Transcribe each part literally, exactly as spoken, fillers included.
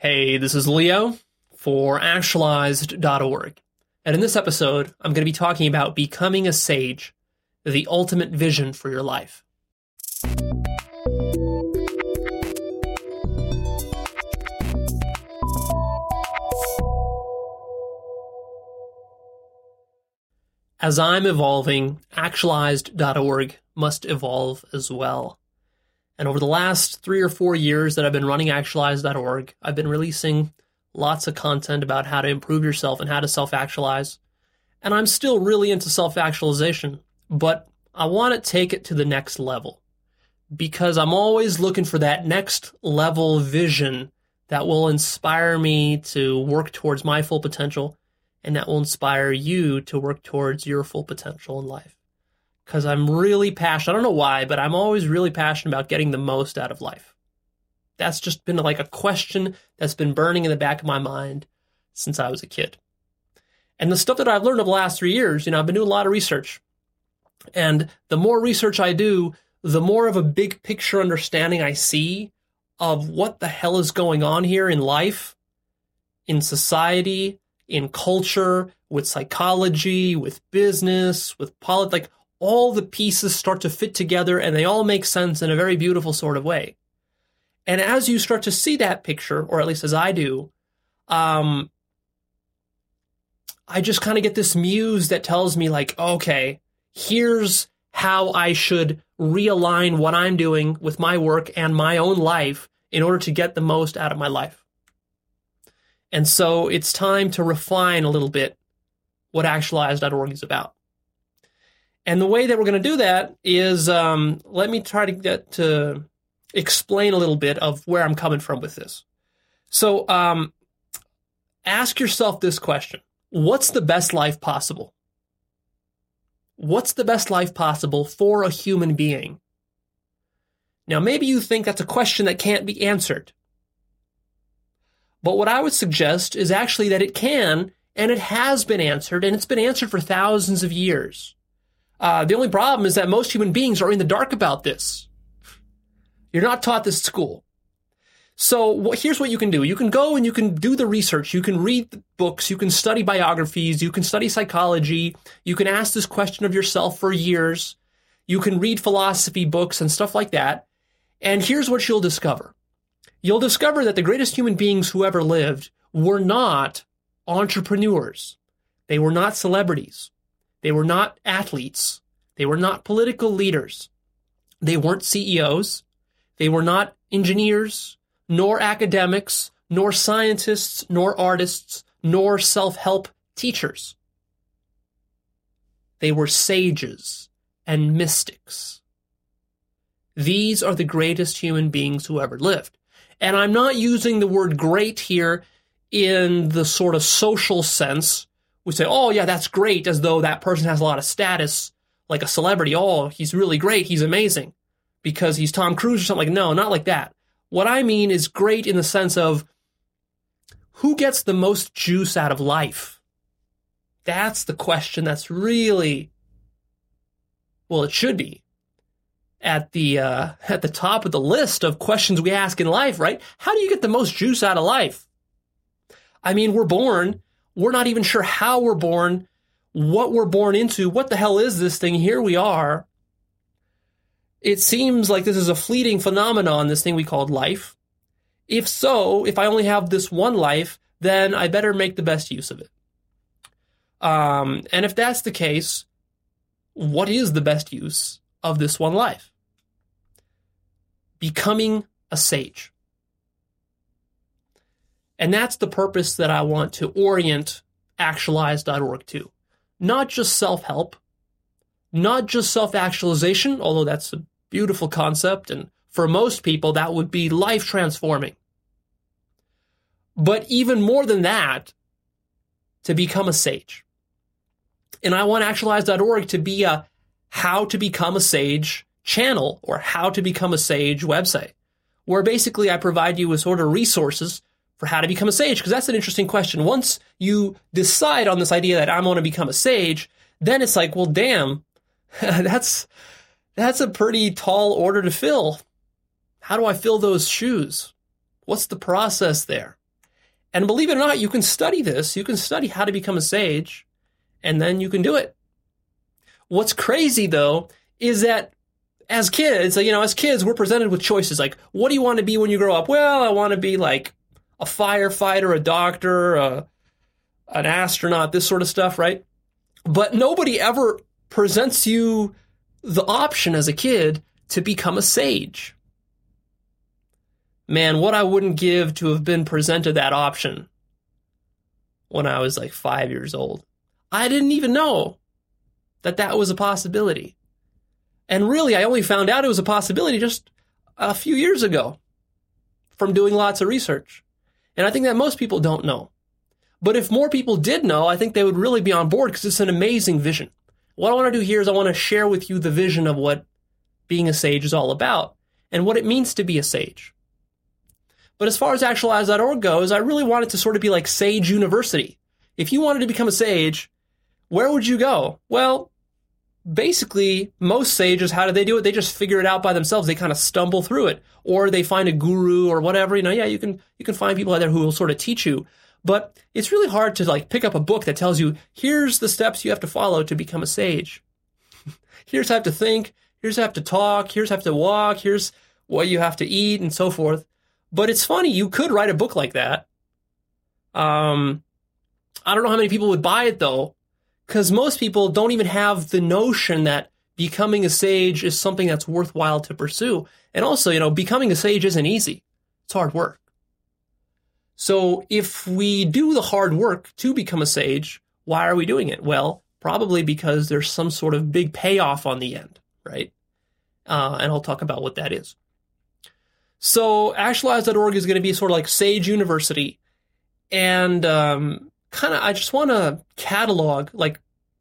Hey, this is Leo for actualized dot org. And in this episode, I'm going to be talking about becoming a sage, the ultimate vision for your life. As I'm evolving, actualized dot org must evolve as well. And over the last three or four years that I've been running actualized dot org, I've been releasing lots of content about how to improve yourself and how to self-actualize. And I'm still really into self-actualization, but I want to take it to the next level because I'm always looking for that next level vision that will inspire me to work towards my full potential and that will inspire you to work towards your full potential in life. Because I'm really passionate. I don't know why, but I'm always really passionate about getting the most out of life. That's just been like a question that's been burning in the back of my mind since I was a kid. And the stuff that I've learned over the last three years, you know, I've been doing a lot of research. And the more research I do, the more of a big picture understanding I see of what the hell is going on here in life, in society, in culture, with psychology, with business, with politics. Like, all the pieces start to fit together and they all make sense in a very beautiful sort of way. And as you start to see that picture, or at least as I do, um, I just kind of get this muse that tells me like, okay, here's how I should realign what I'm doing with my work and my own life in order to get the most out of my life. And so it's time to refine a little bit what actualized dot org is about. And the way that we're going to do that is, um, let me try to get to explain a little bit of where I'm coming from with this. So um, ask yourself this question. What's the best life possible? What's the best life possible for a human being? Now, maybe you think that's a question that can't be answered. But what I would suggest is actually that it can, and it has been answered, and it's been answered for thousands of years. Uh, the only problem is that most human beings are in the dark about this. You're not taught this at school. So wh- here's what you can do. You can go and you can do the research. You can read the books. You can study biographies. You can study psychology. You can ask this question of yourself for years. You can read philosophy books and stuff like that. And here's what you'll discover. You'll discover that the greatest human beings who ever lived were not entrepreneurs. They were not celebrities. They were not athletes. They were not political leaders. They weren't C E Os. They were not engineers, nor academics, nor scientists, nor artists, nor self-help teachers. They were sages and mystics. These are the greatest human beings who ever lived. And I'm not using the word great here in the sort of social sense. We say, oh, yeah, that's great, as though that person has a lot of status, like a celebrity. Oh, he's really great. He's amazing because he's Tom Cruise or something. Like, no, not like that. What I mean is great in the sense of who gets the most juice out of life? That's the question that's really, well, it should be at the uh, at the top of the list of questions we ask in life, right? How do you get the most juice out of life? I mean, we're born. We're not even sure how we're born, what we're born into. What the hell is this thing? Here we are. It seems like this is a fleeting phenomenon, this thing we called life. If so, if I only have this one life, then I better make the best use of it. Um, and if that's the case, what is the best use of this one life? Becoming a sage. And that's the purpose that I want to orient actualized dot org to. Not just self-help, not just self-actualization, although that's a beautiful concept, and for most people that would be life-transforming. But even more than that, to become a sage. And I want actualized dot org to be a how to become a sage channel or how to become a sage website, where basically I provide you with sort of resources for how to become a sage, because that's an interesting question. Once you decide on this idea that I want to become a sage, then it's like, well, damn, that's that's a pretty tall order to fill. How do I fill those shoes? What's the process there? And believe it or not, you can study this. You can study how to become a sage, and then you can do it. What's crazy, though, is that as kids, you know, as kids, we're presented with choices like, what do you want to be when you grow up? Well, I want to be like a firefighter, a doctor, a, an astronaut, this sort of stuff, right? But nobody ever presents you the option as a kid to become a sage. Man, what I wouldn't give to have been presented that option when I was like five years old. I didn't even know that that was a possibility. And really, I only found out it was a possibility just a few years ago from doing lots of research. And I think that most people don't know. But if more people did know, I think they would really be on board because it's an amazing vision. What I want to do here is I want to share with you the vision of what being a sage is all about and what it means to be a sage. But as far as actualize dot org goes, I really want it to sort of be like Sage University. If you wanted to become a sage, where would you go? Well, basically, most sages, how do they do it? They just figure it out by themselves. They kind of stumble through it. Or they find a guru or whatever. You know, yeah, you can you can find people out there who will sort of teach you. But it's really hard to like pick up a book that tells you, here's the steps you have to follow to become a sage. Here's how to think. Here's how to talk. Here's how to walk. Here's what you have to eat and so forth. But it's funny, you could write a book like that. Um, I don't know how many people would buy it, though, because most people don't even have the notion that becoming a sage is something that's worthwhile to pursue. And also, you know, becoming a sage isn't easy. It's hard work. So if we do the hard work to become a sage, why are we doing it? Well, probably because there's some sort of big payoff on the end, right? Uh, and I'll talk about what that is. So actualize dot org is going to be sort of like Sage University. And um, kind of, I just want to catalog, like,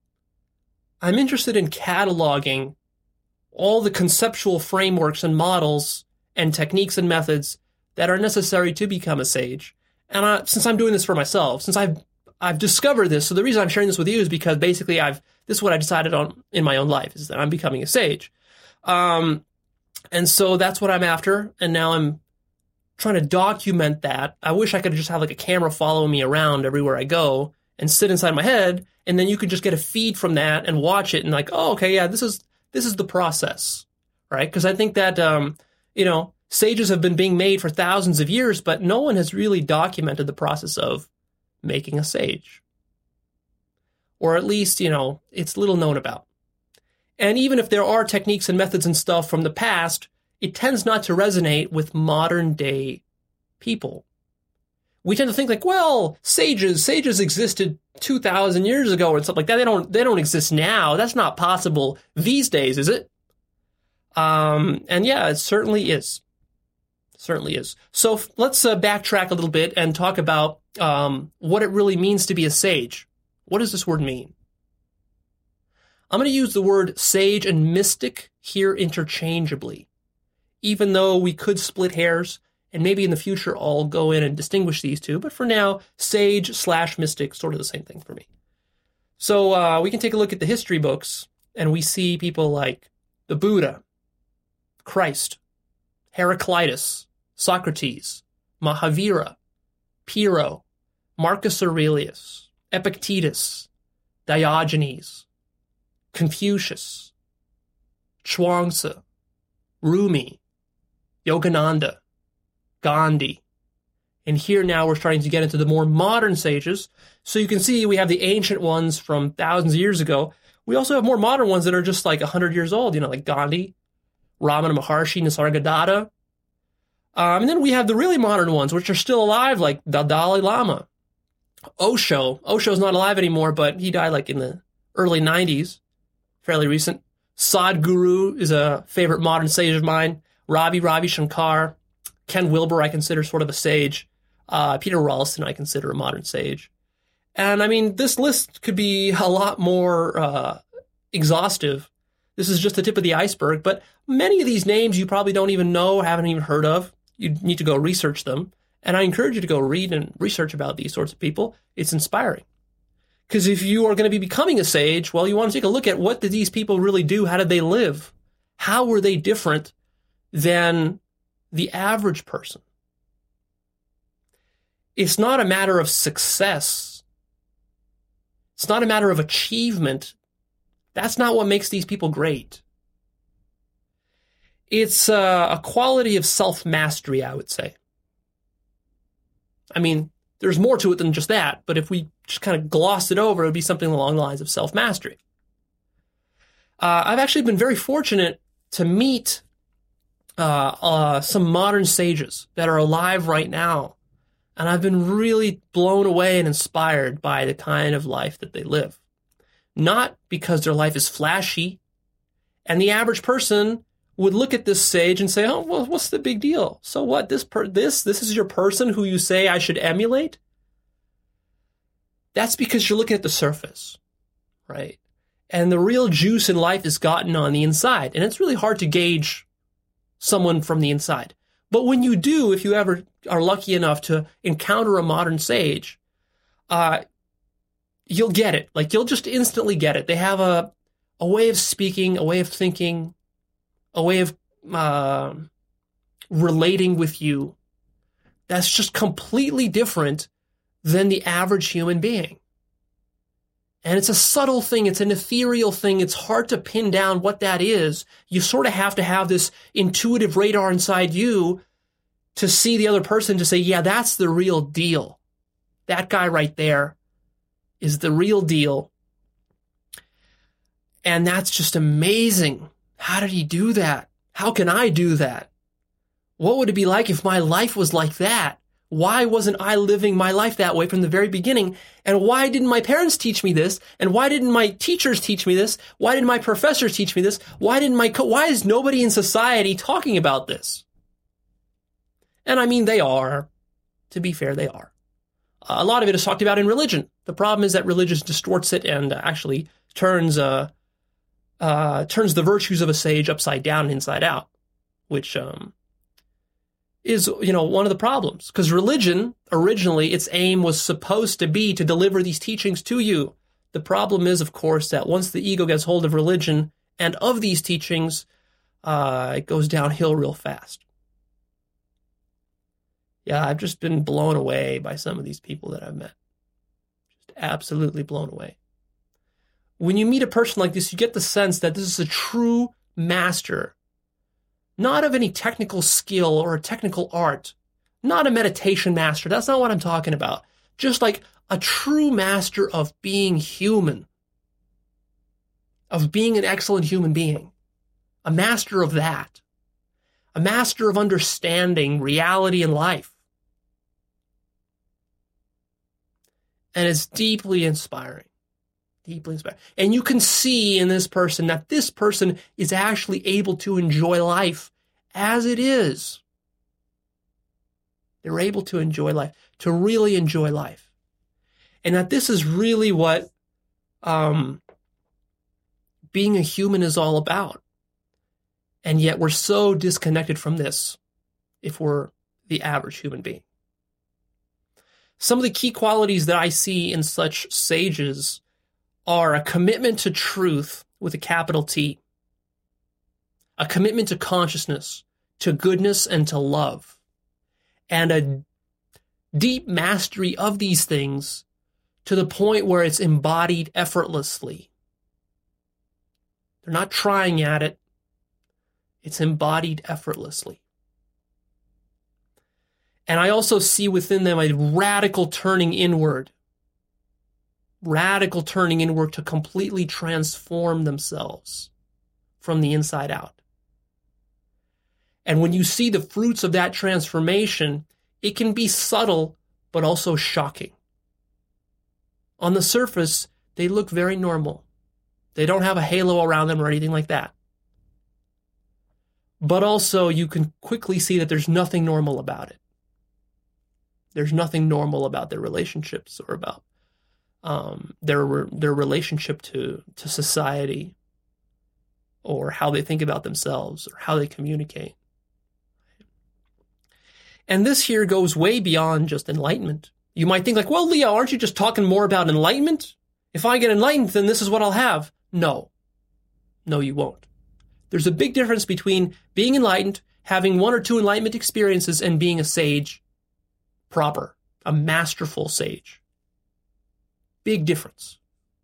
I'm interested in cataloging all the conceptual frameworks and models and techniques and methods that are necessary to become a sage. And I, since I'm doing this for myself, since I've I've discovered this, so the reason I'm sharing this with you is because basically I've this is what I decided on in my own life, is that I'm becoming a sage. Um, and so that's what I'm after, and now I'm trying to document that. I wish I could just have like a camera follow me around everywhere I go and sit inside my head, and then you could just get a feed from that and watch it and like, oh, okay, yeah, this is this is the process, right? Because I think that, um, you know, sages have been being made for thousands of years, but no one has really documented the process of making a sage. Or at least, you know, it's little known about. And even if there are techniques and methods and stuff from the past, it tends not to resonate with modern day people. We tend to think like, well, sages, sages existed two thousand years ago and stuff like that. They don't, they don't exist now. That's not possible these days, is it? Um, and yeah, it certainly is. Certainly is. So f- let's uh, backtrack a little bit and talk about um, what it really means to be a sage. What does this word mean? I'm going to use the word sage and mystic here interchangeably, even though we could split hairs, and maybe in the future I'll go in and distinguish these two. But for now, sage slash mystic, sort of the same thing for me. So uh, we can take a look at the history books, and we see people like the Buddha, Christ, Heraclitus, Socrates, Mahavira, Pyrrho, Marcus Aurelius, Epictetus, Diogenes, Confucius, Chuang-Tzu, Rumi, Yogananda, Gandhi. And here now we're starting to get into the more modern sages. So you can see we have the ancient ones from thousands of years ago. We also have more modern ones that are just like one hundred years old, you know, like Gandhi, Ramana Maharshi, Nisargadatta. Um, and then we have the really modern ones, which are still alive, like the Dalai Lama. Osho. Osho's not alive anymore, but he died like in the early nineties, fairly recent. Sadhguru is a favorite modern sage of mine. Ravi Ravi Shankar. Ken Wilber I consider sort of a sage. Uh, Peter Ralston I consider a modern sage. And I mean, this list could be a lot more uh, exhaustive. This is just the tip of the iceberg, but many of these names you probably don't even know, haven't even heard of. You need to go research them. And I encourage you to go read and research about these sorts of people. It's inspiring. Because if you are going to be becoming a sage, well, you want to take a look at what did these people really do? How did they live? How were they different than the average person? It's not a matter of success. It's not a matter of achievement. That's not what makes these people great. It's uh, a quality of self-mastery, I would say. I mean, there's more to it than just that, but if we just kind of gloss it over, it would be something along the lines of self-mastery. Uh, I've actually been very fortunate to meet uh, uh, some modern sages that are alive right now, and I've been really blown away and inspired by the kind of life that they live. Not because their life is flashy, and the average person would look at this sage and say, oh, well, what's the big deal? So what? This per- this this is your person who you say I should emulate? That's because you're looking at the surface, right? And the real juice in life is gotten on the inside. And it's really hard to gauge someone from the inside. But when you do, if you ever are lucky enough to encounter a modern sage, uh, you'll get it. Like, you'll just instantly get it. They have a, a way of speaking, a way of thinking, a way of uh, relating with you that's just completely different than the average human being. And it's a subtle thing. It's an ethereal thing. It's hard to pin down what that is. You sort of have to have this intuitive radar inside you to see the other person to say, yeah, that's the real deal. That guy right there is the real deal. And that's just amazing. How did he do that? How can I do that? What would it be like if my life was like that? Why wasn't I living my life that way from the very beginning? And why didn't my parents teach me this? And why didn't my teachers teach me this? Why didn't my professors teach me this? Why didn't my co- why is nobody in society talking about this? And I mean, they are. To be fair, they are. Uh, a lot of it is talked about in religion. The problem is that religion distorts it and actually turns uh, uh, turns the virtues of a sage upside down and inside out, which um, is, you know, one of the problems. Because religion, originally, its aim was supposed to be to deliver these teachings to you. The problem is, of course, that once the ego gets hold of religion and of these teachings, uh, it goes downhill real fast. Yeah, I've just been blown away by some of these people that I've met. Just absolutely blown away. When you meet a person like this, you get the sense that this is a true master, not of any technical skill or a technical art, not a meditation master. That's not what I'm talking about. Just like a true master of being human, of being an excellent human being, a master of that, a master of understanding reality and life. And it's deeply inspiring, deeply inspiring. And you can see in this person that this person is actually able to enjoy life as it is. They're able to enjoy life, to really enjoy life. And that this is really what um, being a human is all about. And yet we're so disconnected from this if we're the average human being. Some of the key qualities that I see in such sages are a commitment to truth with a capital T, a commitment to consciousness, to goodness, and to love, and a deep mastery of these things to the point where it's embodied effortlessly. They're not trying at it. It's embodied effortlessly. And I also see within them a radical turning inward, radical turning inward to completely transform themselves from the inside out. And when you see the fruits of that transformation, it can be subtle, but also shocking. On the surface, they look very normal. They don't have a halo around them or anything like that. But also, you can quickly see that there's nothing normal about it. There's nothing normal about their relationships or about um, their their relationship to, to society or how they think about themselves or how they communicate. And this here goes way beyond just enlightenment. You might think like, well, Leo, aren't you just talking more about enlightenment? If I get enlightened, then this is what I'll have. No. No, you won't. There's a big difference between being enlightened, having one or two enlightenment experiences, and being a sage proper, a masterful sage. Big difference.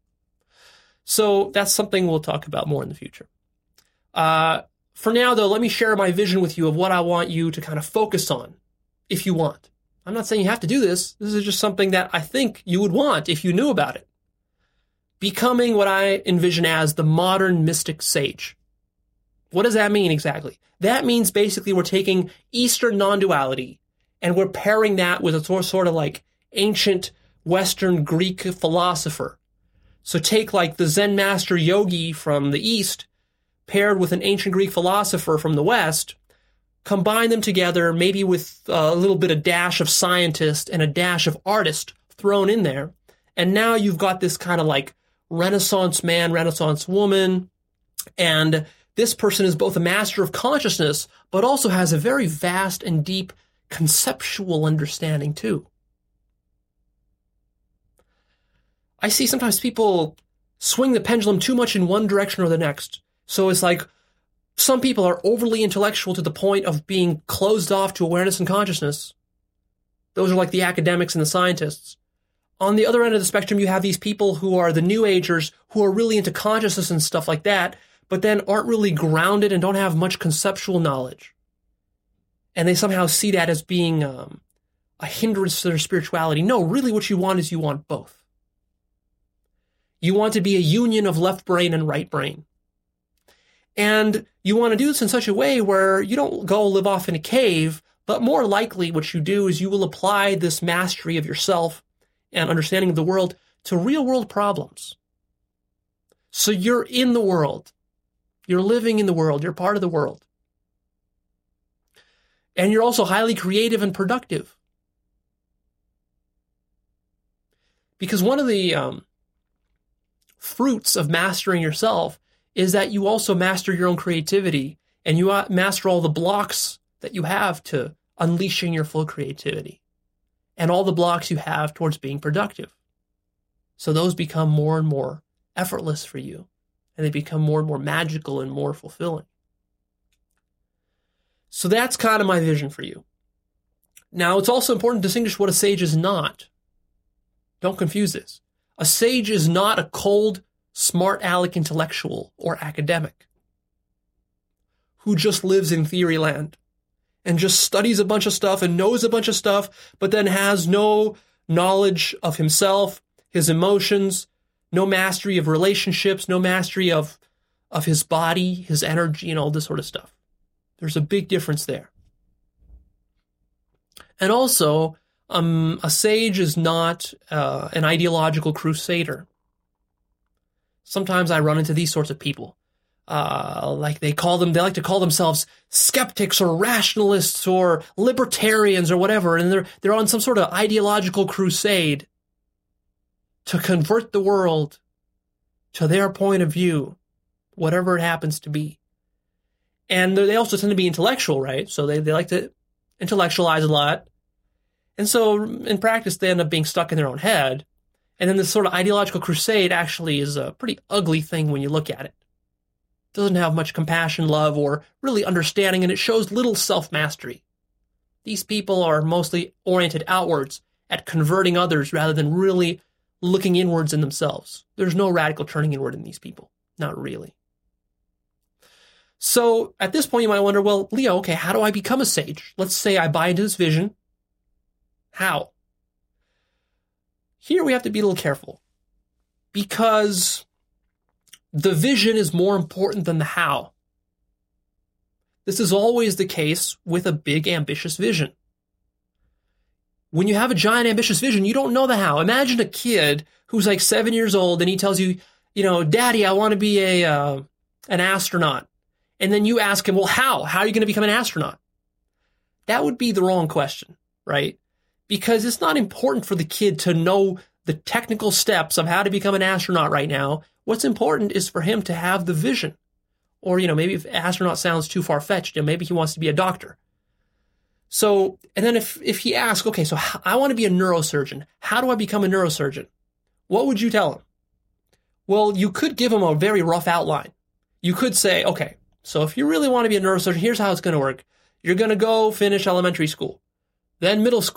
So that's something we'll talk about more in the future. Uh, for now, though, let me share my vision with you of what I want you to kind of focus on, if you want. I'm not saying you have to do this. This is just something that I think you would want if you knew about it. Becoming what I envision as the modern mystic sage. What does that mean exactly? That means basically we're taking Eastern non-duality and we're pairing that with a sort of like ancient Western Greek philosopher. So take like the Zen master yogi from the East paired with an ancient Greek philosopher from the West, combine them together maybe with a little bit of dash of scientist and a dash of artist thrown in there. And now you've got this kind of like Renaissance man, Renaissance woman, and this person is both a master of consciousness, but also has a very vast and deep conceptual understanding too. I see sometimes people swing the pendulum too much in one direction or the next. So it's like some people are overly intellectual to the point of being closed off to awareness and consciousness. Those are like the academics and the scientists. On the other end of the spectrum, you have these people who are the New Agers who are really into consciousness and stuff like that, but then aren't really grounded and don't have much conceptual knowledge. And they somehow see that as being um, a hindrance to their spirituality. No, really what you want is you want both. You want to be a union of left brain and right brain. And you want to do this in such a way where you don't go live off in a cave, but more likely what you do is you will apply this mastery of yourself and understanding of the world to real world problems. So you're in the world. You're living in the world. You're part of the world. And you're also highly creative and productive. Because one of the um, fruits of mastering yourself is that you also master your own creativity and you master all the blocks that you have to unleashing your full creativity and all the blocks you have towards being productive. So those become more and more effortless for you and they become more and more magical and more fulfilling. So that's kind of my vision for you. Now, it's also important to distinguish what a sage is not. Don't confuse this. A sage is not a cold, smart aleck intellectual or academic who just lives in theory land and just studies a bunch of stuff and knows a bunch of stuff, but then has no knowledge of himself, his emotions, no mastery of relationships, no mastery of, of his body, his energy, and all this sort of stuff. There's a big difference there. And also, um, a sage is not uh, an ideological crusader. Sometimes I run into these sorts of people. Uh, like they call them, they like to call themselves skeptics or rationalists or libertarians or whatever. And they're, they're on some sort of ideological crusade to convert the world to their point of view, whatever it happens to be. And they also tend to be intellectual, right? So they, they like to intellectualize a lot. And so in practice, they end up being stuck in their own head. And then this sort of ideological crusade actually is a pretty ugly thing when you look at it. It doesn't have much compassion, love, or really understanding, and it shows little self-mastery. These people are mostly oriented outwards at converting others rather than really looking inwards in themselves. There's no radical turning inward in these people. Not really. So at this point, you might wonder, well, Leo, okay, how do I become a sage? Let's say I buy into this vision. How? Here we have to be a little careful because the vision is more important than the how. This is always the case with a big, ambitious vision. When you have a giant, ambitious vision, you don't know the how. Imagine a kid who's like seven years old and he tells you, you know, Daddy, I want to be a uh, an astronaut. And then you ask him, well, how? How are you going to become an astronaut? That would be the wrong question, right? Because it's not important for the kid to know the technical steps of how to become an astronaut right now. What's important is for him to have the vision. Or, you know, maybe if astronaut sounds too far-fetched, you know, maybe he wants to be a doctor. So, and then if, if he asks, okay, so I want to be a neurosurgeon. How do I become a neurosurgeon? What would you tell him? Well, you could give him a very rough outline. You could say, okay, so if you really want to be a neurosurgeon, here's how it's going to work. You're going to go finish elementary school, then middle school.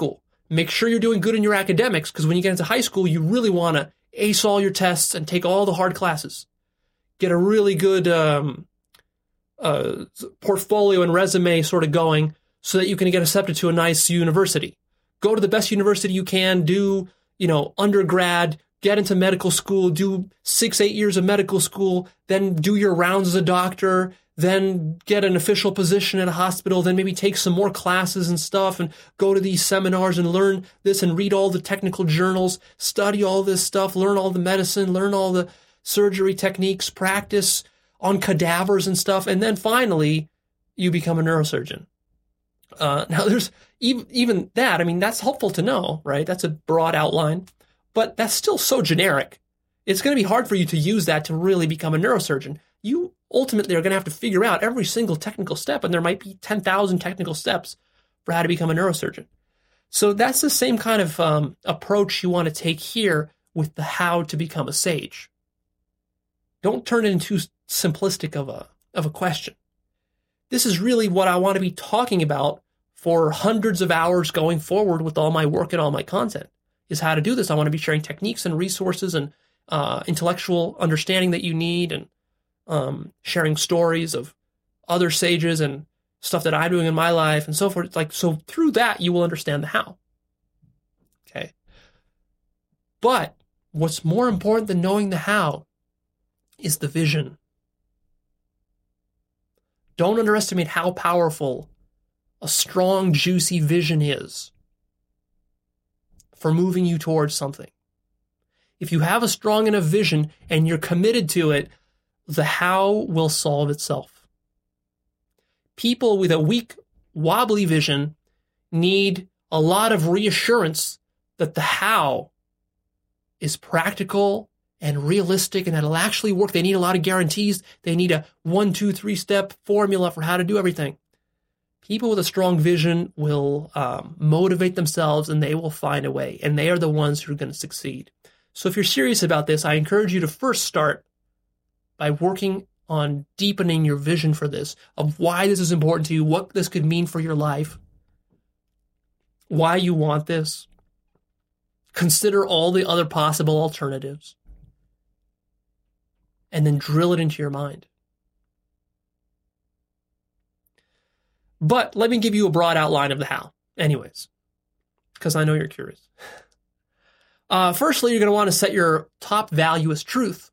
Make sure you're doing good in your academics, because when you get into high school, you really want to ace all your tests and take all the hard classes. Get a really good um, uh, portfolio and resume sort of going so that you can get accepted to a nice university. Go to the best university you can, do, you know, undergrad, get into medical school, do six, eight years of medical school, then do your rounds as a doctor, then get an official position at a hospital, then maybe take some more classes and stuff and go to these seminars and learn this and read all the technical journals, study all this stuff, learn all the medicine, learn all the surgery techniques, practice on cadavers and stuff. And then finally, you become a neurosurgeon. Uh, now there's even, even that, I mean, that's helpful to know, right? That's a broad outline, but that's still so generic. It's going to be hard for you to use that to really become a neurosurgeon. You ultimately are going to have to figure out every single technical step, and there might be ten thousand technical steps for how to become a neurosurgeon. So that's the same kind of um, approach you want to take here with the how to become a sage. Don't turn it into simplistic of a of a question. This is really what I want to be talking about for hundreds of hours going forward with all my work and all my content, is how to do this. I want to be sharing techniques and resources and uh, intellectual understanding that you need, and um, sharing stories of other sages and stuff that I'm doing in my life and so forth. It's like, so through that, you will understand the how. Okay. But what's more important than knowing the how is the vision. Don't underestimate how powerful a strong, juicy vision is for moving you towards something. If you have a strong enough vision and you're committed to it, the how will solve itself. People with a weak, wobbly vision need a lot of reassurance that the how is practical and realistic and that it'll actually work. They need a lot of guarantees. They need a one, two, three step formula for how to do everything. People with a strong vision will um, motivate themselves, and they will find a way, and they are the ones who are going to succeed. So if you're serious about this, I encourage you to first start by working on deepening your vision for this, of why this is important to you, what this could mean for your life, why you want this. Consider all the other possible alternatives, and then drill it into your mind. But let me give you a broad outline of the how, anyways, because I know you're curious. Uh, firstly, you're going to want to set your top value as truth,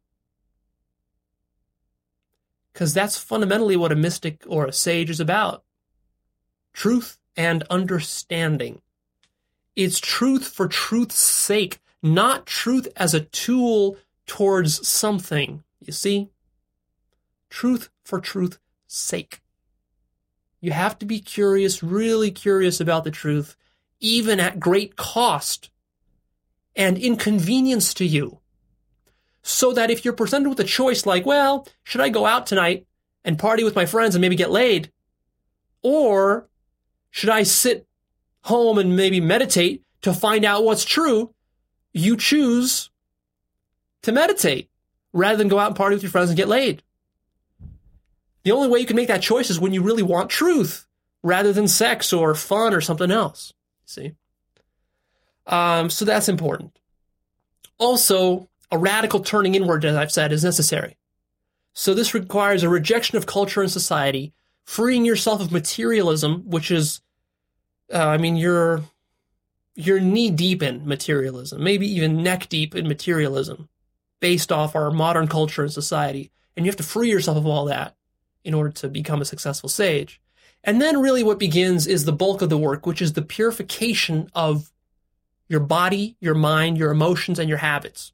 because that's fundamentally what a mystic or a sage is about. Truth and understanding. It's truth for truth's sake, not truth as a tool towards something. You see? Truth for truth's sake. You have to be curious, really curious about the truth, even at great cost and inconvenience to you. So that if you're presented with a choice like, well, should I go out tonight and party with my friends and maybe get laid? Or should I sit home and maybe meditate to find out what's true? You choose to meditate rather than go out and party with your friends and get laid. The only way you can make that choice is when you really want truth rather than sex or fun or something else. See? Um, so that's important. Also, a radical turning inward, as I've said, is necessary. So this requires a rejection of culture and society, freeing yourself of materialism, which is, uh, I mean, you're, you're knee deep in materialism, maybe even neck deep in materialism, based off our modern culture and society. And you have to free yourself of all that in order to become a successful sage. And then really what begins is the bulk of the work, which is the purification of your body, your mind, your emotions, and your habits.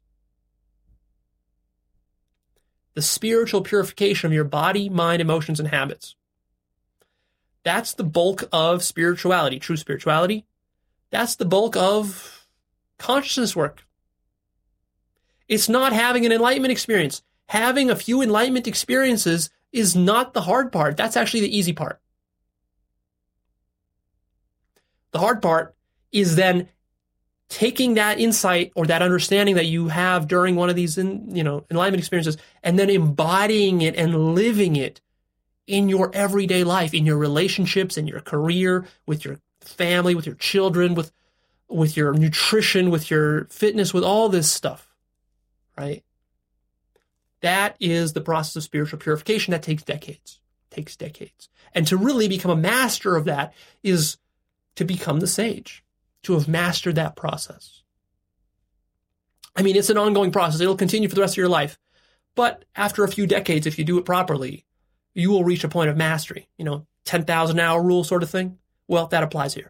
The spiritual purification of your body, mind, emotions, and habits. That's the bulk of spirituality, true spirituality. That's the bulk of consciousness work. It's not having an enlightenment experience. Having a few enlightenment experiences is not the hard part. That's actually the easy part. The hard part is then taking that insight or that understanding that you have during one of these, in, you know, enlightenment experiences, and then embodying it and living it in your everyday life, in your relationships, in your career, with your family, with your children, with with your nutrition, with your fitness, with all this stuff, right? That is the process of spiritual purification. That takes decades, takes decades. And to really become a master of that is to become the sage, to have mastered that process. I mean, it's an ongoing process. It'll continue for the rest of your life. But after a few decades, if you do it properly, you will reach a point of mastery. You know, ten thousand hour rule sort of thing. Well, that applies here.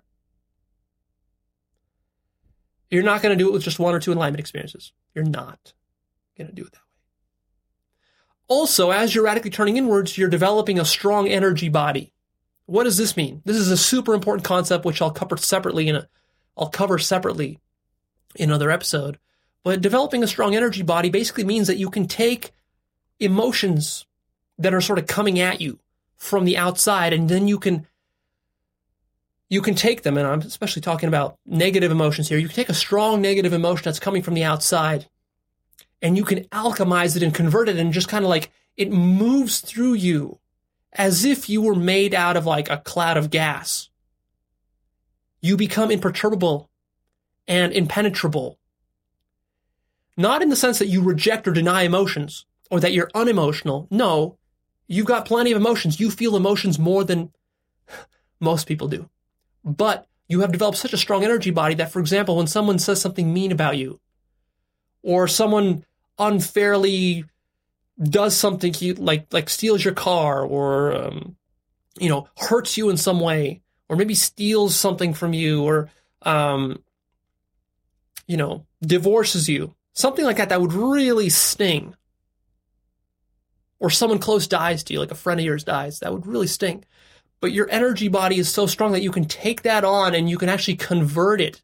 You're not going to do it with just one or two enlightenment experiences. You're not going to do it that way. Also, as you're radically turning inwards, you're developing a strong energy body. What does this mean? This is a super important concept, which I'll cover separately in a, I'll cover separately in another episode. But developing a strong energy body basically means that you can take emotions that are sort of coming at you from the outside, and then you can you can take them, and I'm especially talking about negative emotions here. You can take a strong negative emotion that's coming from the outside, and you can alchemize it and convert it, and just kind of like it moves through you as if you were made out of like a cloud of gas. You become imperturbable and impenetrable. Not in the sense that you reject or deny emotions or that you're unemotional. No, you've got plenty of emotions. You feel emotions more than most people do. But you have developed such a strong energy body that, for example, when someone says something mean about you, or someone unfairly does something like like steals your car, or um, you know, hurts you in some way, or maybe steals something from you, or um, you know, divorces you, something like that, that would really sting. Or someone close dies to you, like a friend of yours dies, that would really sting. But your energy body is so strong that you can take that on and you can actually convert it,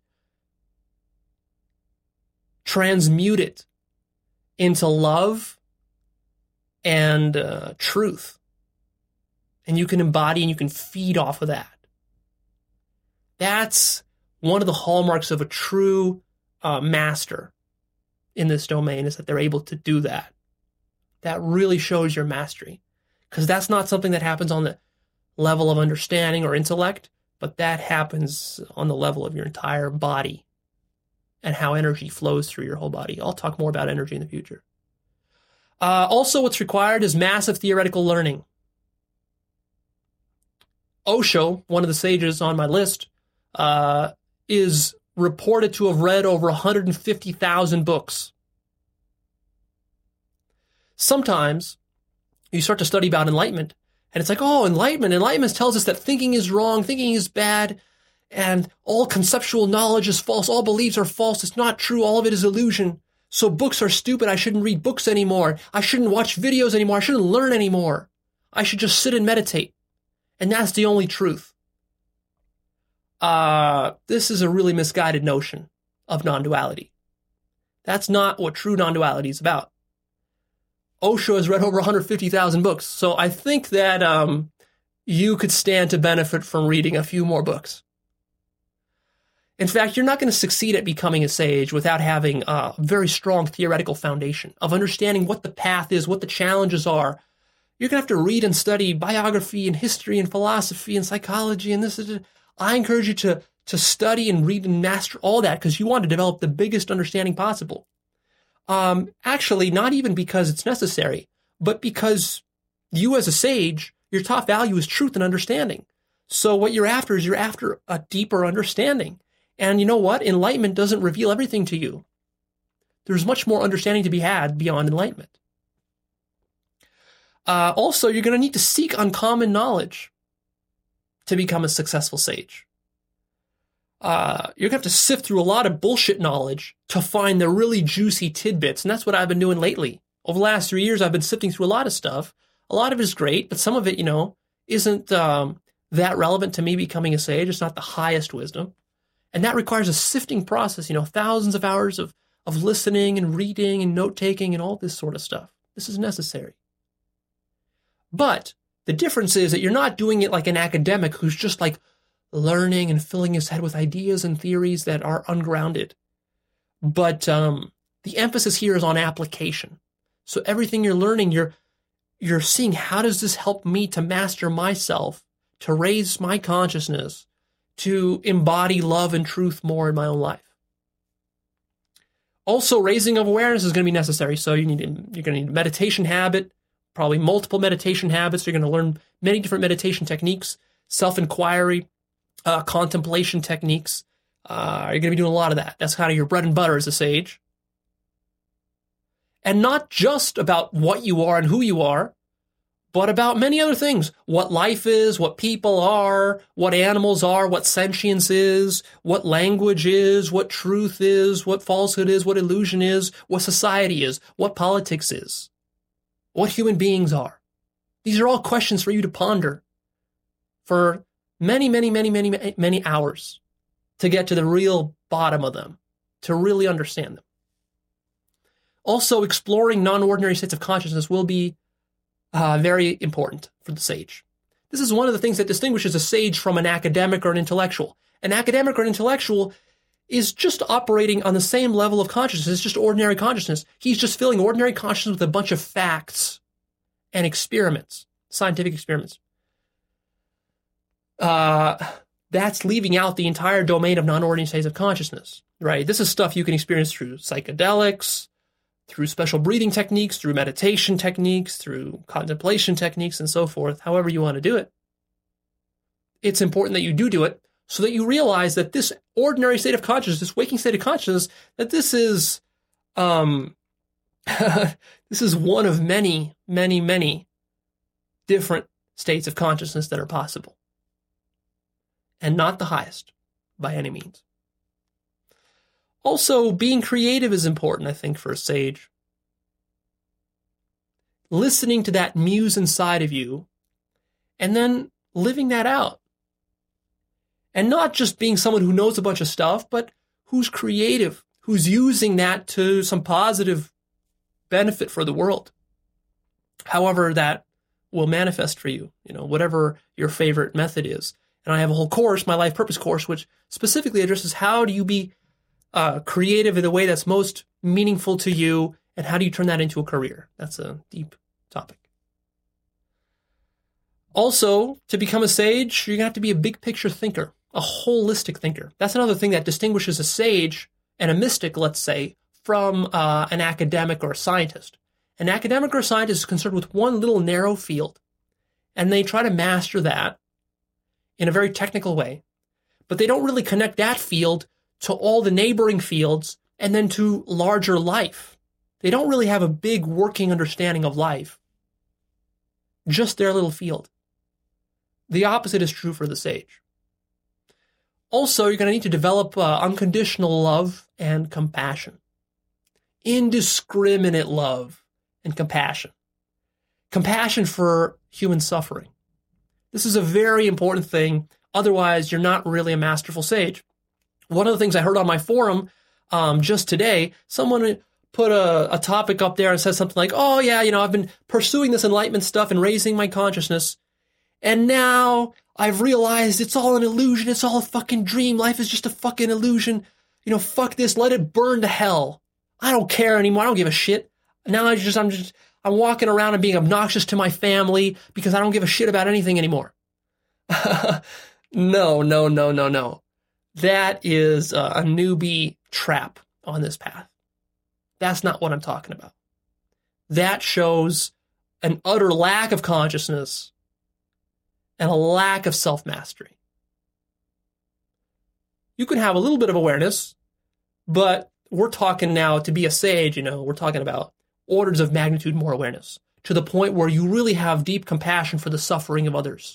transmute it into love and uh, truth. And you can embody and you can feed off of that. That's one of the hallmarks of a true uh, master in this domain, is that they're able to do that. That really shows your mastery. Because that's not something that happens on the level of understanding or intellect, but that happens on the level of your entire body and how energy flows through your whole body. I'll talk more about energy in the future. Uh, also, what's required is massive theoretical learning. Osho, one of the sages on my list, uh, is reported to have read over one hundred fifty thousand books. Sometimes you start to study about enlightenment, and it's like, oh, enlightenment. Enlightenment tells us that thinking is wrong, thinking is bad, and all conceptual knowledge is false, all beliefs are false, it's not true, all of it is illusion. So books are stupid, I shouldn't read books anymore, I shouldn't watch videos anymore, I shouldn't learn anymore. I should just sit and meditate. And that's the only truth. Uh, this is a really misguided notion of non-duality. That's not what true non-duality is about. Osho has read over one hundred fifty thousand books, so I think that um, you could stand to benefit from reading a few more books. In fact, you're not going to succeed at becoming a sage without having a very strong theoretical foundation of understanding what the path is, what the challenges are. You're going to have to read and study biography and history and philosophy and psychology and this. I encourage you to, to study and read and master all that because you want to develop the biggest understanding possible. Um, actually, not even because it's necessary, but because you as a sage, your top value is truth and understanding. So what you're after is you're after a deeper understanding. And you know what? Enlightenment doesn't reveal everything to you. There's much more understanding to be had beyond enlightenment. Uh, also, you're going to need to seek uncommon knowledge to become a successful sage. Uh, you're going to have to sift through a lot of bullshit knowledge to find the really juicy tidbits. And that's what I've been doing lately. Over the last three years, I've been sifting through a lot of stuff. A lot of it is great, but some of it, you know, isn't um, that relevant to me becoming a sage. It's not the highest wisdom. And that requires a sifting process, you know, thousands of hours of, of listening and reading and note-taking and all this sort of stuff. This is necessary. But the difference is that you're not doing it like an academic who's just like learning and filling his head with ideas and theories that are ungrounded. But um, the emphasis here is on application. So everything you're learning, you're you're seeing how does this help me to master myself, to raise my consciousness, to embody love and truth more in my own life. Also, raising of awareness is going to be necessary. So you need to, you're going to need a meditation habit, probably multiple meditation habits. You're going to learn many different meditation techniques, self-inquiry, uh, contemplation techniques. Uh, you're going to be doing a lot of that. That's kind of your bread and butter as a sage. And not just about what you are and who you are, but about many other things. What life is, what people are, what animals are, what sentience is, what language is, what truth is, what falsehood is, what illusion is, what society is, what politics is, what human beings are. These are all questions for you to ponder for many, many, many, many, many hours to get to the real bottom of them, to really understand them. Also, exploring non-ordinary states of consciousness will be Uh, very important for the sage. This is one of the things that distinguishes a sage from an academic or an intellectual. An academic or an intellectual is just operating on the same level of consciousness. It's just ordinary consciousness. He's just filling ordinary consciousness with a bunch of facts and experiments, scientific experiments. Uh, that's leaving out the entire domain of non-ordinary states of consciousness, right? This is stuff you can experience through psychedelics, through special breathing techniques, through meditation techniques, through contemplation techniques, and so forth, however you want to do it. It's important that you do do it so that you realize that this ordinary state of consciousness, this waking state of consciousness, that this is, um, this is one of many, many, many different states of consciousness that are possible. And not the highest by any means. Also, being creative is important, I think, for a sage. Listening to that muse inside of you and then living that out. And not just being someone who knows a bunch of stuff, but who's creative, who's using that to some positive benefit for the world. However that will manifest for you, you know, whatever your favorite method is. And I have a whole course, my Life Purpose course, which specifically addresses how do you be Uh, creative in the way that's most meaningful to you, and how do you turn that into a career? That's a deep topic. Also, to become a sage, you're going to have to be a big picture thinker, a holistic thinker. That's another thing that distinguishes a sage and a mystic, let's say, from uh, an academic or a scientist. An academic or a scientist is concerned with one little narrow field, and they try to master that in a very technical way, but they don't really connect that field to all the neighboring fields, and then to larger life. They don't really have a big working understanding of life. Just their little field. The opposite is true for the sage. Also, you're going to need to develop uh, unconditional love and compassion. Indiscriminate love and compassion. Compassion for human suffering. This is a very important thing. Otherwise, you're not really a masterful sage. One of the things I heard on my forum um, just today, someone put a, a topic up there and said something like, oh, yeah, you know, I've been pursuing this enlightenment stuff and raising my consciousness, and now I've realized it's all an illusion. It's all a fucking dream. Life is just a fucking illusion. You know, fuck this. Let it burn to hell. I don't care anymore. I don't give a shit. Now I just, I'm just, I'm walking around and being obnoxious to my family because I don't give a shit about anything anymore. No, no, no, no, no. That is a, a newbie trap on this path. That's not what I'm talking about. That shows an utter lack of consciousness and a lack of self-mastery. You can have a little bit of awareness, but we're talking now to be a sage, you know, we're talking about orders of magnitude more awareness, to the point where you really have deep compassion for the suffering of others.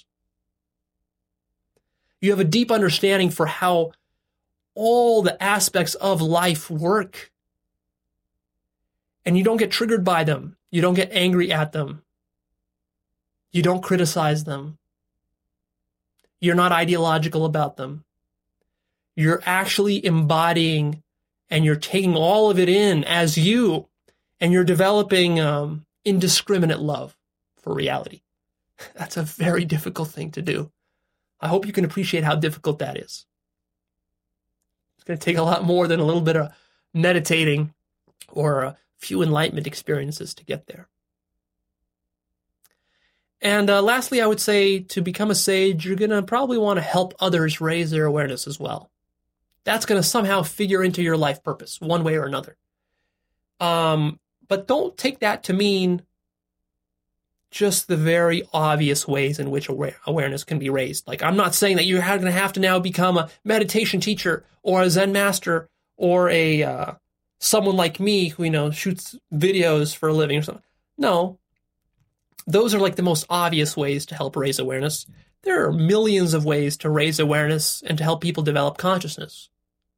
You have a deep understanding for how all the aspects of life work. And you don't get triggered by them. You don't get angry at them. You don't criticize them. You're not ideological about them. You're actually embodying and you're taking all of it in as you, and you're developing um, indiscriminate love for reality. That's a very difficult thing to do. I hope you can appreciate how difficult that is. It's going to take a lot more than a little bit of meditating or a few enlightenment experiences to get there. And uh, lastly, I would say to become a sage, you're going to probably want to help others raise their awareness as well. That's going to somehow figure into your life purpose, one way or another. Um, but don't take that to mean just the very obvious ways in which aware- awareness can be raised. Like, I'm not saying that you're going to have to now become a meditation teacher or a Zen master or a uh, someone like me who, you know, shoots videos for a living or something. No. Those are like the most obvious ways to help raise awareness. There are millions of ways to raise awareness and to help people develop consciousness.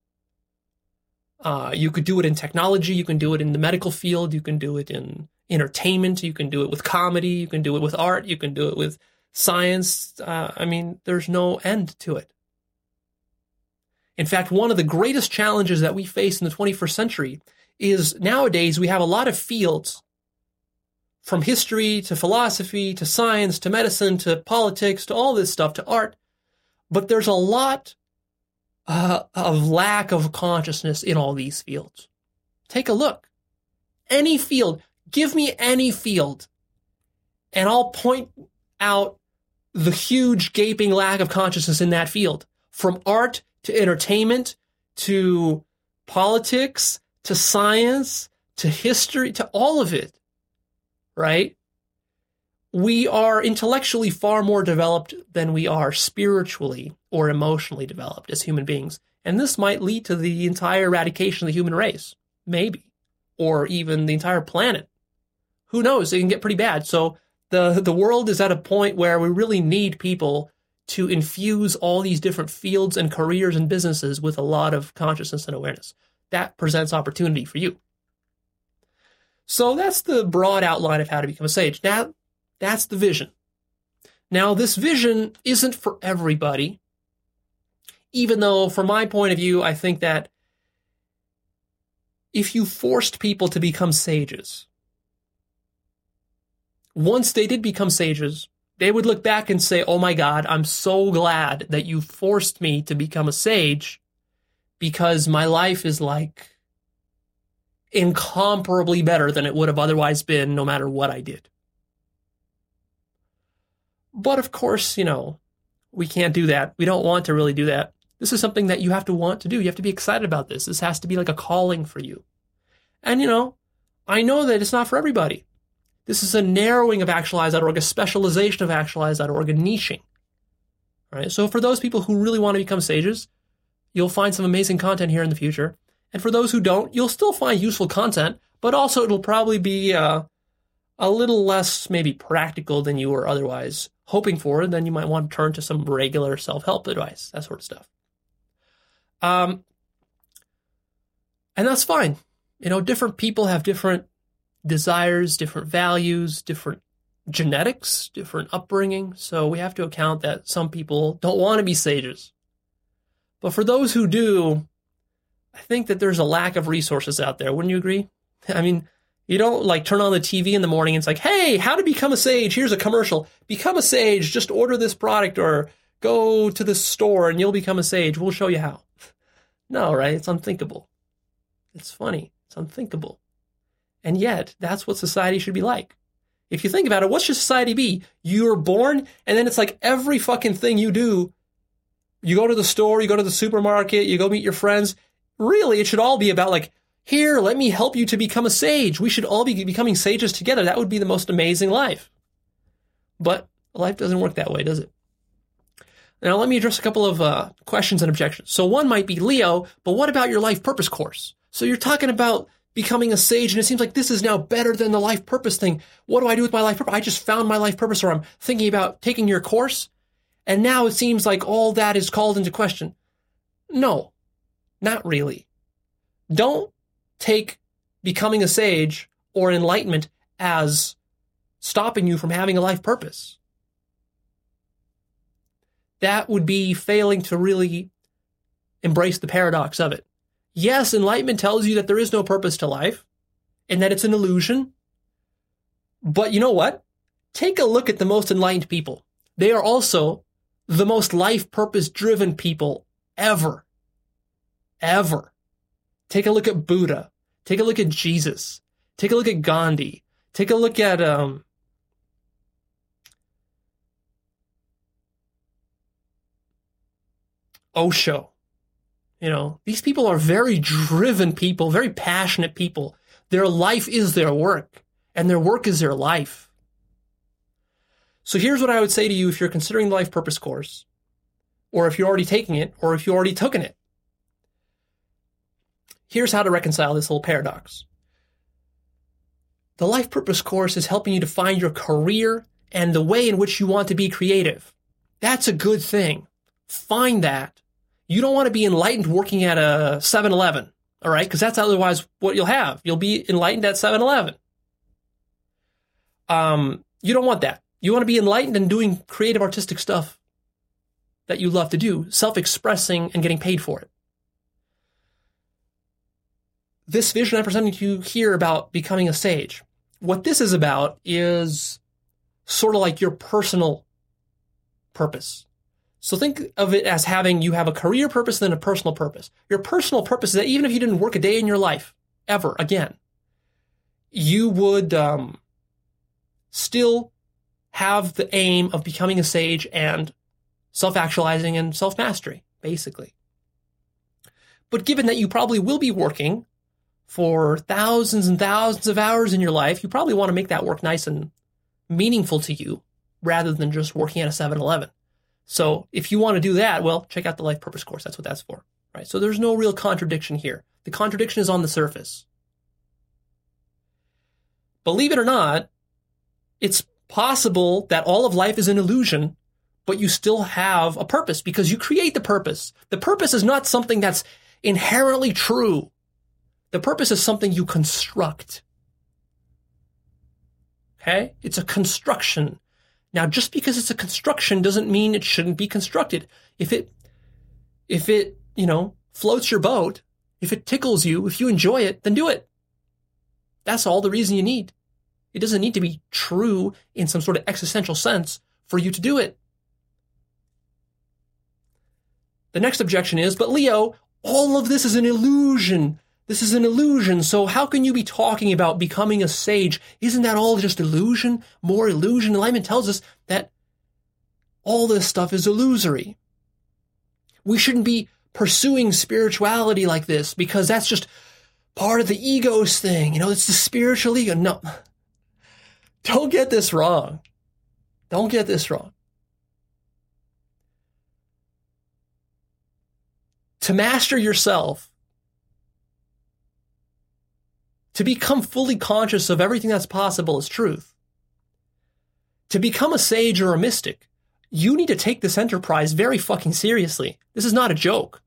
Uh, you could do it in technology. You can do it in the medical field. You can do it in entertainment. You can do it with comedy. You can do it with art. You can do it with science. Uh, I mean, there's no end to it. In fact, one of the greatest challenges that we face in the twenty-first century is nowadays we have a lot of fields, from history to philosophy to science to medicine to politics to all this stuff to art. But there's a lot uh, of lack of consciousness in all these fields. Take a look. Any field, give me any field, and I'll point out the huge gaping lack of consciousness in that field. From art to entertainment to politics to science to history to all of it. Right? We are intellectually far more developed than we are spiritually or emotionally developed as human beings. And this might lead to the entire eradication of the human race. Maybe. Or even the entire planet. Who knows? It can get pretty bad. So the, the world is at a point where we really need people to infuse all these different fields and careers and businesses with a lot of consciousness and awareness. That presents opportunity for you. So that's the broad outline of how to become a sage. Now, that's the vision. Now, this vision isn't for everybody, even though, from my point of view, I think that if you forced people to become sages, once they did become sages, they would look back and say, oh my God, I'm so glad that you forced me to become a sage because my life is like incomparably better than it would have otherwise been no matter what I did. But of course, you know, we can't do that. We don't want to really do that. This is something that you have to want to do. You have to be excited about this. This has to be like a calling for you. And, you know, I know that it's not for everybody. This is a narrowing of Actualize dot org, a specialization of Actualize dot org, a niching. All right? So for those people who really want to become sages, you'll find some amazing content here in the future. And for those who don't, you'll still find useful content, but also it'll probably be uh, a little less maybe practical than you were otherwise hoping for. And then you might want to turn to some regular self-help advice, that sort of stuff. Um, and that's fine. You know, different people have different desires, different values, different genetics, different upbringing. So we have to account that some people don't want to be sages. But for those who do, I think that there's a lack of resources out there. Wouldn't you agree? I mean, you don't like turn on the T V in the morning and it's like, hey, how to become a sage? Here's a commercial. Become a sage. Just order this product or go to the store and you'll become a sage. We'll show you how. No, right? It's unthinkable. It's funny. It's unthinkable. And yet, that's what society should be like. If you think about it, what should society be? You're born, and then it's like every fucking thing you do, you go to the store, you go to the supermarket, you go meet your friends. Really, it should all be about like, here, let me help you to become a sage. We should all be becoming sages together. That would be the most amazing life. But life doesn't work that way, does it? Now, let me address a couple of uh, questions and objections. So one might be, Leo, but what about your life purpose course? So you're talking about becoming a sage, and it seems like this is now better than the life purpose thing. What do I do with my life purpose? I just found my life purpose, or I'm thinking about taking your course, and now it seems like all that is called into question. No, not really. Don't take becoming a sage or enlightenment as stopping you from having a life purpose. That would be failing to really embrace the paradox of it. Yes, enlightenment tells you that there is no purpose to life and that it's an illusion. But you know what? Take a look at the most enlightened people. They are also the most life purpose driven people ever. Ever. Take a look at Buddha. Take a look at Jesus. Take a look at Gandhi. Take a look at um, Osho. You know, these people are very driven people, very passionate people. Their life is their work, and their work is their life. So here's what I would say to you if you're considering the Life Purpose course, or if you're already taking it, or if you already taken it. Here's how to reconcile this little paradox. The Life Purpose course is helping you to find your career and the way in which you want to be creative. That's a good thing. Find that. You don't want to be enlightened working at a seven eleven, all right? Because that's otherwise what you'll have. You'll be enlightened at seven eleven. Um, you don't want that. You want to be enlightened and doing creative artistic stuff that you love to do, self-expressing and getting paid for it. This vision I'm presenting to you here about becoming a sage, what this is about is sort of like your personal purpose. So think of it as having, you have a career purpose and then a personal purpose. Your personal purpose is that even if you didn't work a day in your life, ever again, you would um, still have the aim of becoming a sage and self-actualizing and self-mastery, basically. But given that you probably will be working for thousands and thousands of hours in your life, you probably want to make that work nice and meaningful to you rather than just working at a seven eleven. So if you want to do that, well, check out the Life Purpose course. That's what that's for, right? So there's no real contradiction here. The contradiction is on the surface. Believe it or not, it's possible that all of life is an illusion, but you still have a purpose because you create the purpose. The purpose is not something that's inherently true. The purpose is something you construct. Okay? It's a construction. Now, just because it's a construction doesn't mean it shouldn't be constructed. If it, if it, you know, floats your boat, if it tickles you, if you enjoy it, then do it. That's all the reason you need. It doesn't need to be true in some sort of existential sense for you to do it. The next objection is, but Leo, all of this is an illusion. This is an illusion, so how can you be talking about becoming a sage? Isn't that all just illusion? More illusion? Enlightenment tells us that all this stuff is illusory. We shouldn't be pursuing spirituality like this because that's just part of the ego's thing. You know, it's the spiritual ego. No. Don't get this wrong. Don't get this wrong. To master yourself, to become fully conscious of everything that's possible as truth, to become a sage or a mystic, you need to take this enterprise very fucking seriously. This is not a joke.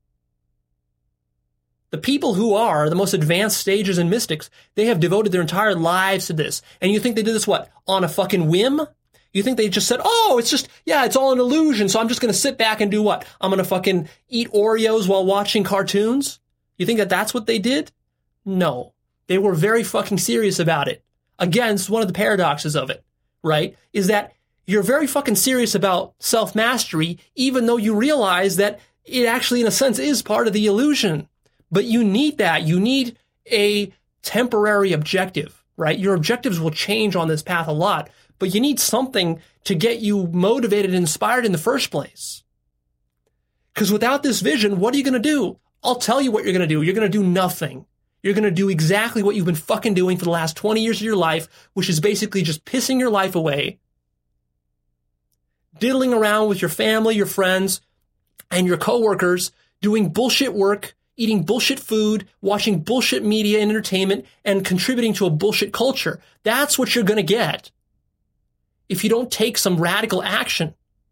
The people who are the most advanced sages and mystics, they have devoted their entire lives to this. And you think they did this, what, on a fucking whim? You think they just said, oh, it's just, yeah, it's all an illusion, so I'm just going to sit back and do what? I'm going to fucking eat Oreos while watching cartoons? You think that that's what they did? No. They were very fucking serious about it. Again, it's one of the paradoxes of it, right? Is that you're very fucking serious about self-mastery, even though you realize that it actually, in a sense, is part of the illusion. But you need that. You need a temporary objective, right? Your objectives will change on this path a lot, but you need something to get you motivated and inspired in the first place. Because without this vision, what are you going to do? I'll tell you what you're going to do. You're going to do nothing. You're going to do exactly what you've been fucking doing for the last twenty years of your life, which is basically just pissing your life away, diddling around with your family, your friends, and your coworkers, doing bullshit work, eating bullshit food, watching bullshit media and entertainment, and contributing to a bullshit culture. That's what you're going to get if you don't take some radical action.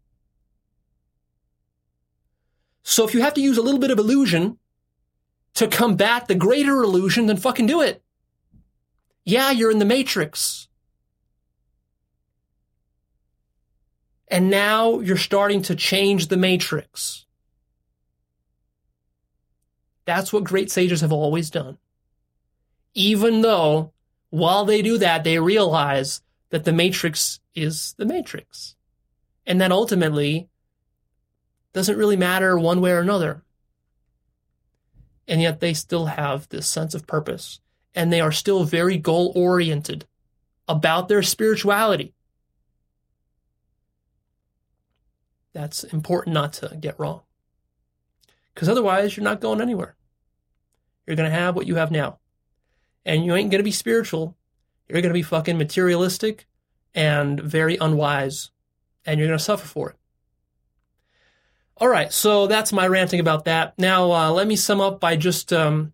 So if you have to use a little bit of illusion to combat the greater illusion, then fucking do it. Yeah, you're in the matrix. And now you're starting to change the matrix. That's what great sages have always done. Even though, while they do that, they realize that the matrix is the matrix. And that ultimately doesn't really matter one way or another. And yet they still have this sense of purpose. And they are still very goal-oriented about their spirituality. That's important not to get wrong. Because otherwise, you're not going anywhere. You're going to have what you have now. And you ain't going to be spiritual. You're going to be fucking materialistic and very unwise. And you're going to suffer for it. All right, so that's my ranting about that. Now, uh, let me sum up by just um,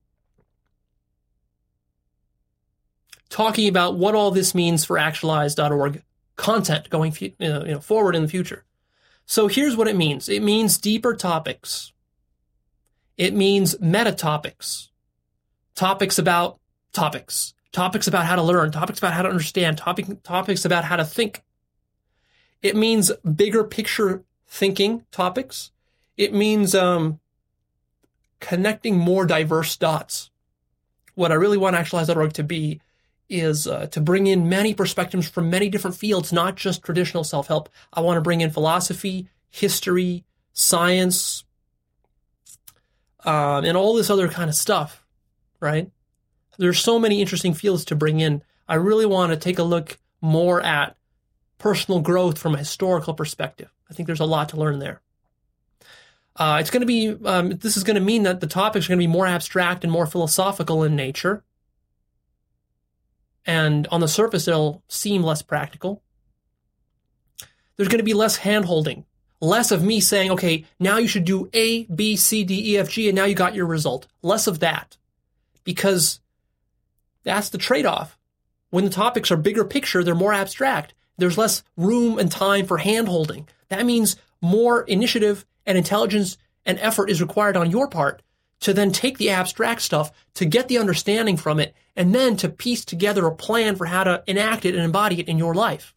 talking about what all this means for actualize dot org content going fu- you know, forward in the future. So here's what it means. It means deeper topics. It means meta topics. Topics about topics. Topics about how to learn. Topics about how to understand. Topic, topics about how to think. It means bigger picture thinking topics. It means um, connecting more diverse dots. What I really want actualize dot org to be is uh, to bring in many perspectives from many different fields, not just traditional self-help. I want to bring in philosophy, history, science, um, and all this other kind of stuff, right? There's so many interesting fields to bring in. I really want to take a look more at personal growth from a historical perspective. I think there's a lot to learn there. Uh, it's going to be, um, this is going to mean that the topics are going to be more abstract and more philosophical in nature. And on the surface, it'll seem less practical. There's going to be less hand-holding, less of me saying, okay, now you should do A, B, C, D, E, F, G, and now you got your result. Less of that, because that's the trade-off. When the topics are bigger picture, they're more abstract. There's less room and time for hand-holding. That means more initiative and intelligence and effort is required on your part to then take the abstract stuff, to get the understanding from it, and then to piece together a plan for how to enact it and embody it in your life.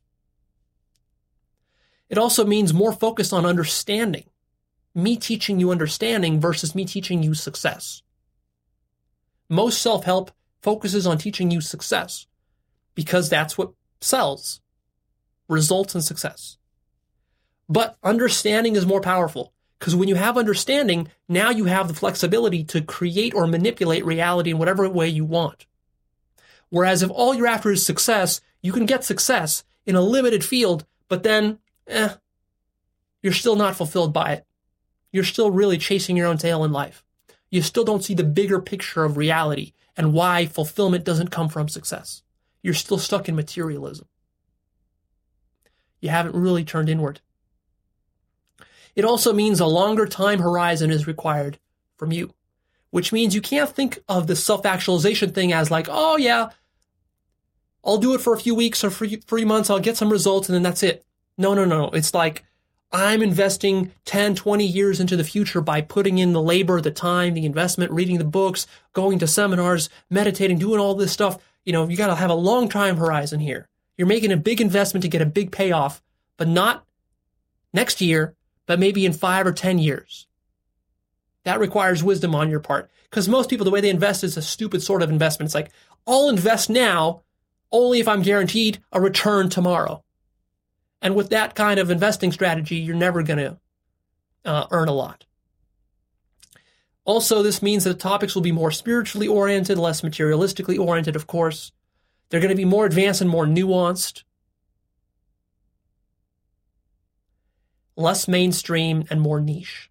It also means more focus on understanding. Me teaching you understanding versus me teaching you success. Most self-help focuses on teaching you success because that's what sells. Results and success. But understanding is more powerful because when you have understanding, now you have the flexibility to create or manipulate reality in whatever way you want. Whereas if all you're after is success, you can get success in a limited field, but then, eh, you're still not fulfilled by it. You're still really chasing your own tail in life. You still don't see the bigger picture of reality and why fulfillment doesn't come from success. You're still stuck in materialism. You haven't really turned inward. It also means a longer time horizon is required from you, which means you can't think of the self-actualization thing as like, oh yeah, I'll do it for a few weeks or for three months, I'll get some results and then that's it. No, no, no. It's like I'm investing ten, twenty years into the future by putting in the labor, the time, the investment, reading the books, going to seminars, meditating, doing all this stuff. You know, you got to have a long time horizon here. You're making a big investment to get a big payoff, but not next year, but maybe in five or ten years. That requires wisdom on your part. Because most people, the way they invest is a stupid sort of investment. It's like, I'll invest now only if I'm guaranteed a return tomorrow. And with that kind of investing strategy, you're never going to uh, earn a lot. Also, this means that the topics will be more spiritually oriented, less materialistically oriented, of course. They're going to be more advanced and more nuanced. Less mainstream and more niche.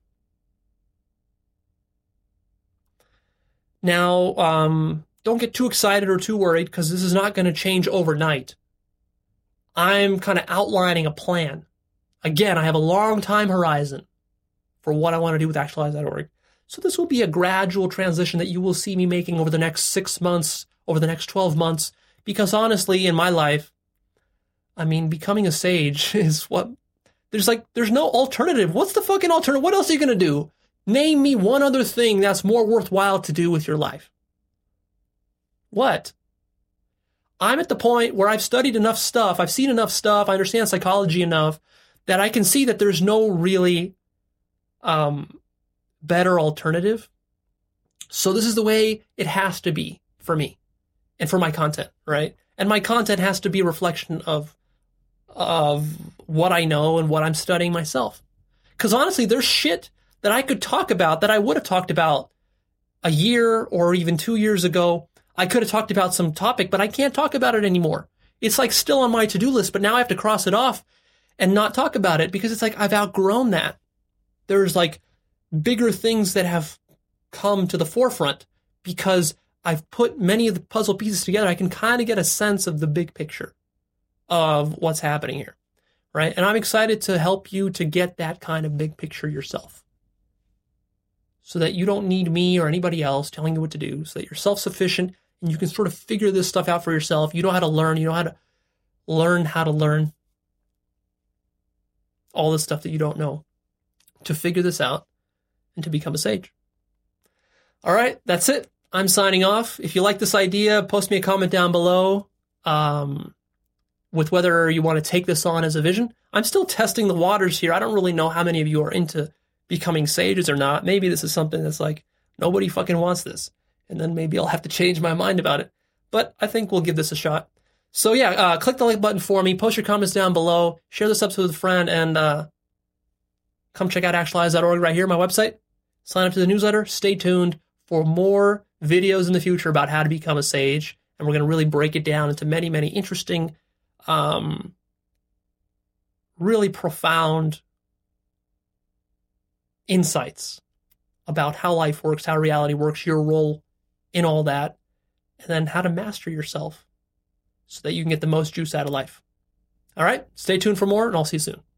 Now, um, don't get too excited or too worried because this is not going to change overnight. I'm kind of outlining a plan. Again, I have a long time horizon for what I want to do with actualize dot org. So this will be a gradual transition that you will see me making over the next six months, over the next twelve months, because honestly, in my life, I mean, becoming a sage is what, there's like, there's no alternative. What's the fucking alternative? What else are you going to do? Name me one other thing that's more worthwhile to do with your life. What? I'm at the point where I've studied enough stuff, I've seen enough stuff, I understand psychology enough, that I can see that there's no really um, better alternative. So this is the way it has to be for me and for my content, right? And my content has to be a reflection of, of what I know and what I'm studying myself. Because honestly, there's shit that I could talk about that I would have talked about a year or even two years ago. I could have talked about some topic, but I can't talk about it anymore. It's like still on my to-do list, but now I have to cross it off and not talk about it because it's like I've outgrown that. There's like bigger things that have come to the forefront because I've put many of the puzzle pieces together. I can kind of get a sense of the big picture of what's happening here, right? And I'm excited to help you to get that kind of big picture yourself so that you don't need me or anybody else telling you what to do, so that you're self-sufficient and you can sort of figure this stuff out for yourself. You know how to learn. You know how to learn how to learn all the stuff that you don't know to figure this out and to become a sage. All right, that's it. I'm signing off. If you like this idea, post me a comment down below um, with whether you want to take this on as a vision. I'm still testing the waters here. I don't really know how many of you are into becoming sages or not. Maybe this is something that's like, nobody fucking wants this. And then maybe I'll have to change my mind about it. But I think we'll give this a shot. So yeah, uh, click the like button for me. Post your comments down below. Share this episode with a friend. And uh, come check out actualize dot org right here, my website. Sign up to the newsletter. Stay tuned for more videos in the future about how to become a sage. And we're going to really break it down into many, many interesting, um, really profound insights about how life works, how reality works, your role in all that, and then how to master yourself so that you can get the most juice out of life. All right, stay tuned for more, and I'll see you soon.